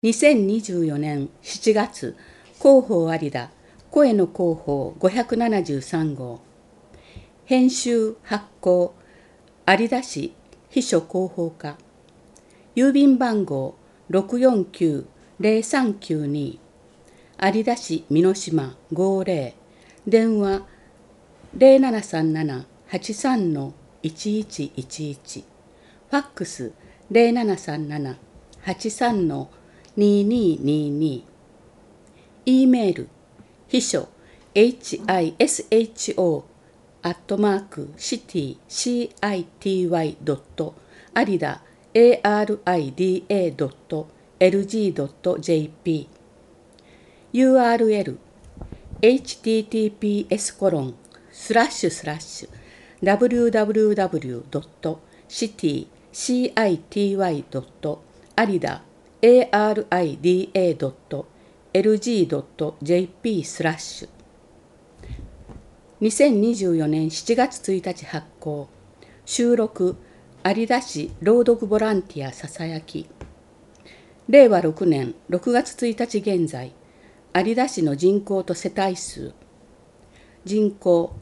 2024年7月、広報有田、声の広報573号。編集発行、有田市秘書広報課。郵便番号649-0392。有田市美濃島50。電話0737-83-1111。ファックス0737-83-2222。E メール、秘書 hisho@city.arida.lg.jp URL https://www.city.arida.lg.jp 2024年7月1日発行。収録、有田市朗読ボランティアささやき。令和6年6月1日現在、有田市の人口と世帯数。人口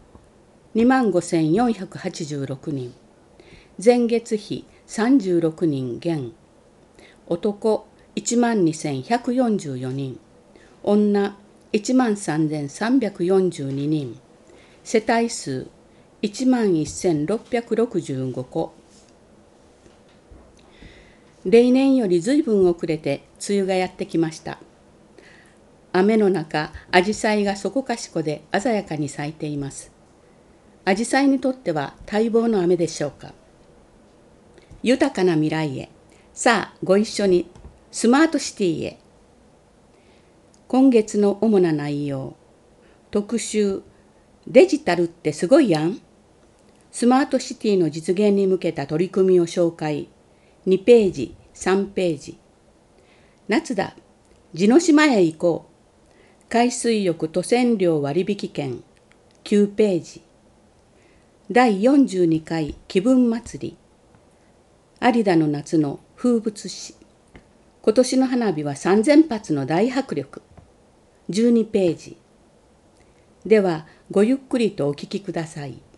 25,486人。前月比36人減。男12,144人。女13,342人。世帯数11,665戸。例年よりずいぶん遅れて梅雨がやってきました。雨の中、アジサイがそこかしこで鮮やかに咲いています。アジサイにとっては待望の雨でしょうか。豊かな未来へ。さあ、ご一緒にスマートシティへ。今月の主な内容。特集、デジタルってすごいやん。スマートシティの実現に向けた取り組みを紹介。2ページ、3ページ。夏だ。地の島へ行こう。海水浴渡船料割引券。9ページ。第42回気分祭り。有田の夏の風物詩。今年の花火は3000発の大迫力。12ページ。では、ごゆっくりとお聞きください。